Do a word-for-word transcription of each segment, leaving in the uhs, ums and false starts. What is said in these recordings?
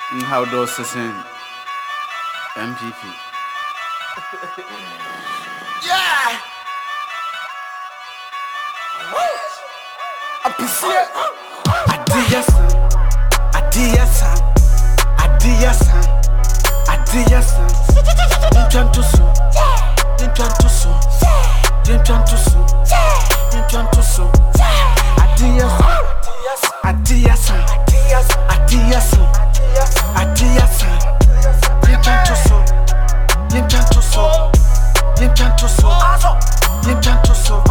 How does this in M P P? Yeah! I'm pissing. Adiasan, Adiasan, Adiasan, Adiasan. Intrantusu, Intrantusu, Intrantusu, Intrantusu. Adiasan, Adiasan, Adiasan, Adiasan. Intrantusu, Intrantusu, Intrantusu, Intrantusu.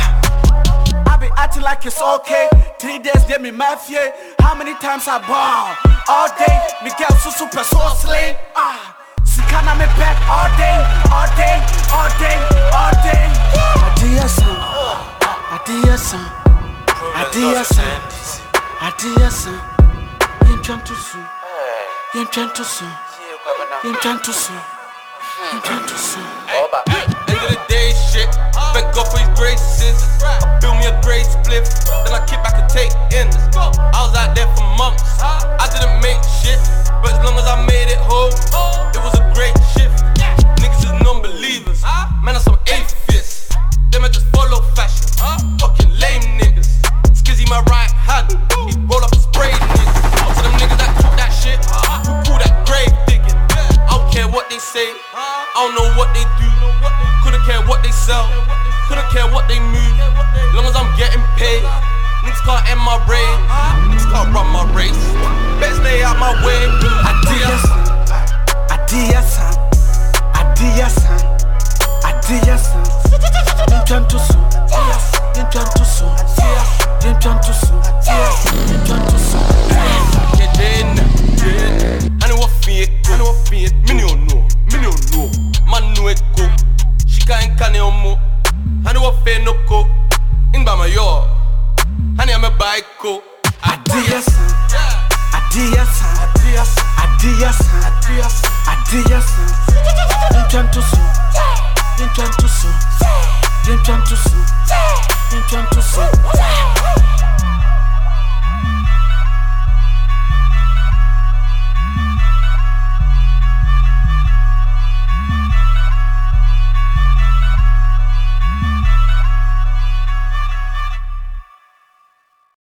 I be acting like it's okay. Three days, get me mafia. How many times I ball? All day, Miguel so super so sling. Ah, Sikana me back all day, all day, all day, all day. Adiasan, Adiasan, Adiasan, Adiasan. Intrantusu, Intrantusu, Intrantusu, Intrantusu. End of the day, shit. Thank God for his graces. I built me a great split, then I kick back and take in. I was out there for months. I didn't make shit, but as long as I made it home, it was a great shift. Niggas is non-believers, man, I'm some atheists. Them I just follow fashion. Fucking lame niggas. Skizzy my right hand, he roll up and spray niggas. So them niggas that talk that shit, who pull that grave digging. I don't care what they say, I don't know what they do. Couldn't care what they sell, couldn't care what they move. Long as I'm getting paid, niggas can't end my reign. Niggas can't run my race. Better stay out my way. Adiasan, Adiasan, Adiasan, Adiasan. Intrantusu, Intrantusu, Intrantusu, Intrantusu. Yeah, Jane, Jane. I know what fear, I know what fear. Me no know, me no know. Man know it go. She can't can no more. I know what fear no go. In by my yard, I need my bike go. Adiasan, Adiasan, Adiasan, Adiasan, Adiasan. Intrantusu, Intrantusu, Intrantusu.